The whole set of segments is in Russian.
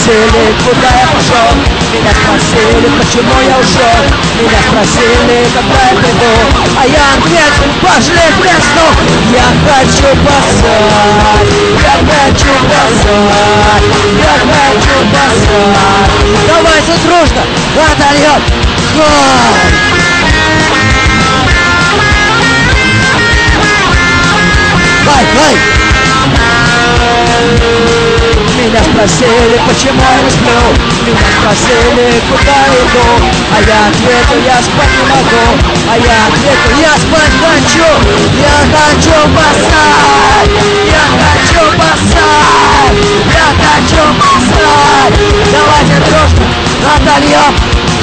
спросили, куда я пошел. Меня спросили, почему я ушел. Меня спросили, когда я приду. А я ответил, пошли в песну. Я хочу босать, я хочу босать, я хочу босать. Давайте дружно отольем. Ай! Меня спросили, почему я не сплю. Меня спросили, куда иду. А я ответил, я спать не могу. А я ответил, я спать хочу. Я хочу босать. Я хочу босать. Я хочу босать. Давайте дружно отольем.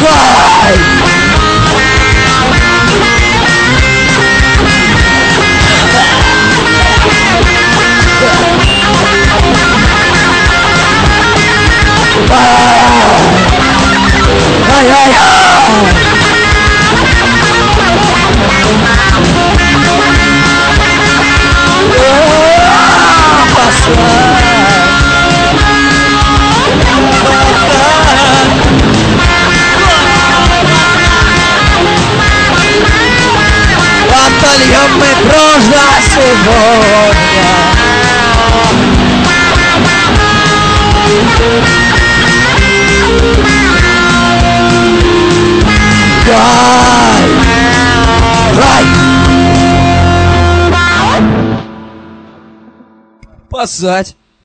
Отольем мы дружно сегодня. Поссать.